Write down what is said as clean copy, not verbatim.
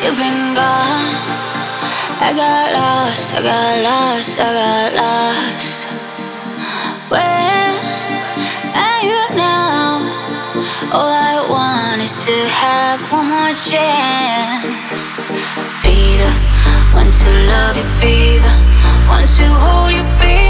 You've been gone. I got lost, I got lost, I got lost. Where are you now? All I want is to have one more chance. Be the one to love you, be the one to hold you, be